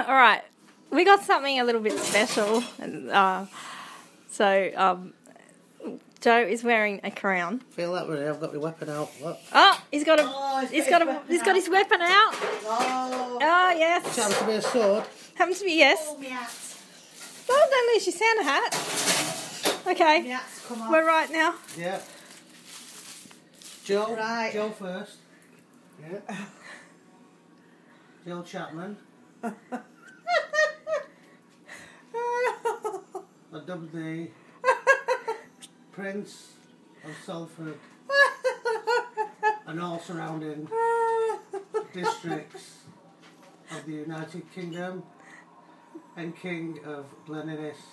All right. We got something a little bit special. Joe is wearing a crown. Feel that way? I've got my weapon out. What? Oh, he's got his weapon out. Oh, yes. It happens to be a sword. Happens to be, yes. Well, don't lose your Santa hat. Okay. Come on. We're right now. Yeah. Joe. Right. Joe first. Yeah. Joe Chapman. I dubbed the Prince of Salford and all surrounding districts of the United Kingdom and King of Glen Innes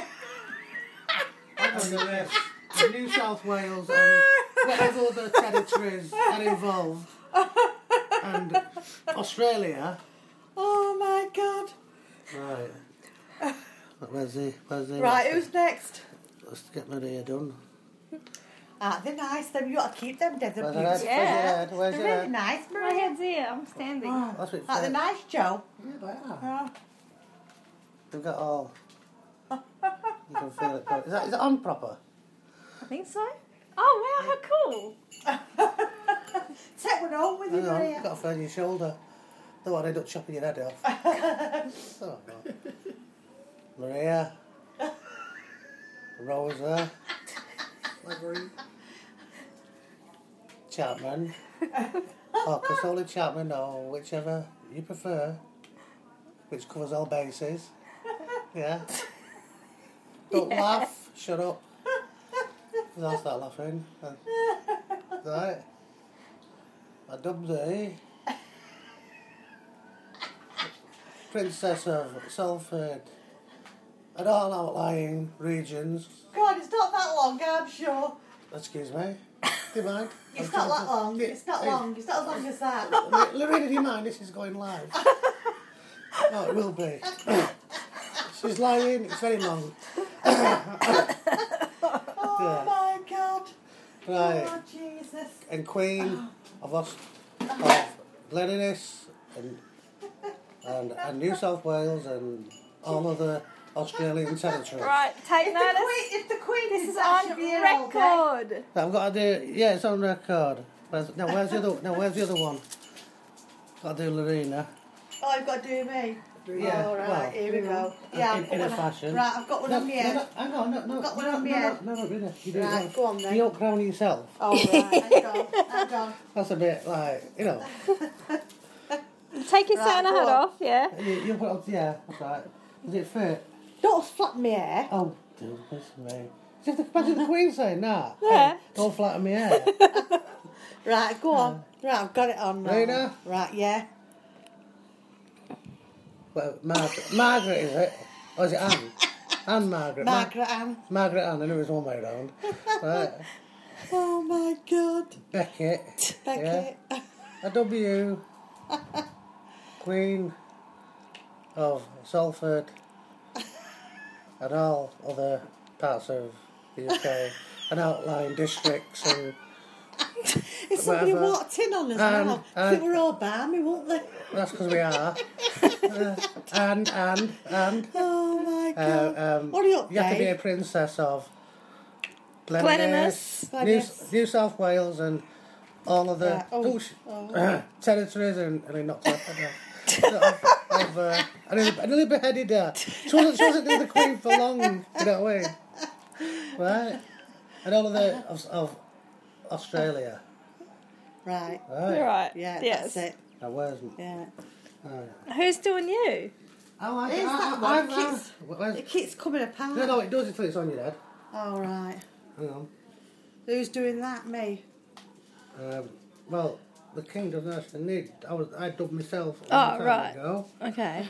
and the rest of New South Wales and whatever other territories are involved and Australia. Oh my God. Right. Where's the Right, who's next? Let's get my hair done. They're nice. Them you got to keep them. They're Where's beautiful. your head? Where's They're your really head? nice, My Maria. head's here. I'm standing. Oh, That's what it they're said. nice, Joe. Yeah, they are. Oh. They've got all. You can feel it. Is that on proper? I think so. Oh, wow, how cool. Take one home with you, Hang on, Maria. you've got to find your shoulder. Don't want to end up chopping your head off. Oh, God. Maria. Rosa. Chapman. Or Casoli Chapman, or whichever you prefer. Which covers all bases. Yeah. Don't laugh. Shut up. 'Cause I'll start laughing. Right. I dubbed the Princess of Salford and all outlying regions. God, it's not that long, I'm sure. Excuse me. Do you mind? It's not that long. It's not long. It's not as long as that. Lorena, do you mind? This is going live. No, it will be. She's lying. It's very long. Oh my God. Right. Oh Jesus. And Queen of Glen Innes and New South Wales and all other Australian territories. Right, take notice. If the Queen This is that on should be here all day. record. I've got to do. Yeah, it's on record. Where's the other one? Got to do Lorena. Oh, you've got to do me. Yeah. All right, well, here we go. Yeah, I've in got a one. fashion. Right, I've got one on my head. Hang on, no. Got one on my no, head. No, really. You do Right, it go on then. You don't crown yourself. Oh, right, hang on. That's a bit like, Take your Right, Santa go hat on. off, yeah. You put on, yeah, that's right. Does it fit? Don't flatten my hair. Oh, dude, listen to me. Imagine the Queen saying that. Yeah. Hey, don't flatten me hair. Right, go on. Right, I've got it on now. Rena? Right, yeah. Well, Margaret, is it? Or is it Anne? Anne Margaret. Margaret Ann. Margaret Anne, I knew it was one way round. Right. Oh my God. Beckett. Beckett. Yeah. A W. Queen of Salford and all other parts of the UK and outlying districts and If somebody whatever. walked in on us now, I think we're all balmy, won't they? that's because we are. And Oh my God. What are you up, you have to be a Dave? princess of Glen Innes, Innes. New South Wales and all of the Yeah. Oh. territories and he knocked her head off. I nearly beheaded her. She wasn't doing the Queen for long, you know what I mean? Right? And all of the of Australia. Right. Right. Yeah, Yes. that's it. Now where's Yeah. Who's doing you? Oh, Is that one? It keeps coming apart. No, it does until it's on your head. All right. Hang on. Who's doing that? Me. Well, the King doesn't actually need. I dubbed myself. Oh, a long time right. ago. Okay.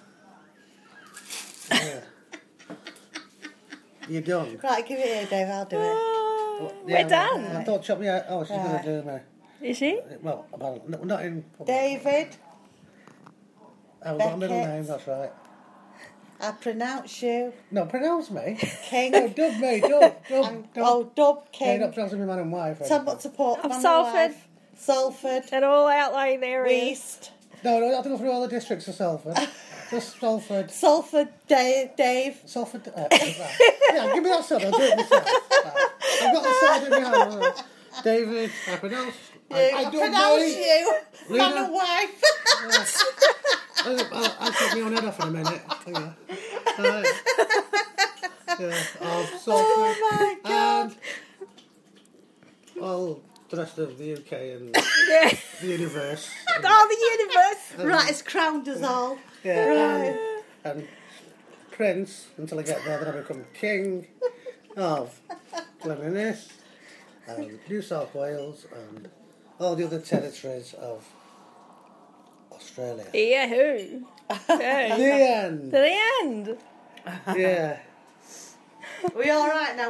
Yeah. You're done. Right, give it here, Dave. I'll do it. We're done. Don't chop me out. Oh, she's Right. going to do me. Is she? Well, not in. David, I've got a middle Beckett. name, that's right. I pronounce you No, pronounce me. King. No, dub me, dub. Oh, Dub Yeah, King. not pronouncing me man and wife. Tell what support. Of man and Salford. wife. Salford. And all outlying areas. West. No, I have to go through all the districts of Salford. Just Salford. Salford, Dave. Salford. Yeah, give me that side. I'll do it myself. I've got the side in my hand. David, I pronounce. I don't know. You. Lena? I'm a wife. I'll take my own head off in a minute. Yeah. Of Salford. Oh my God. And all the rest of the UK and Yeah. the universe. Oh, the universe. Right, it's crowned us all. Yeah. Right. And Prince, until I get there, then I become King of Glenfinnis and New South Wales and all the other territories of Australia. Yahoo. The end. To the end. Yeah. We all right now?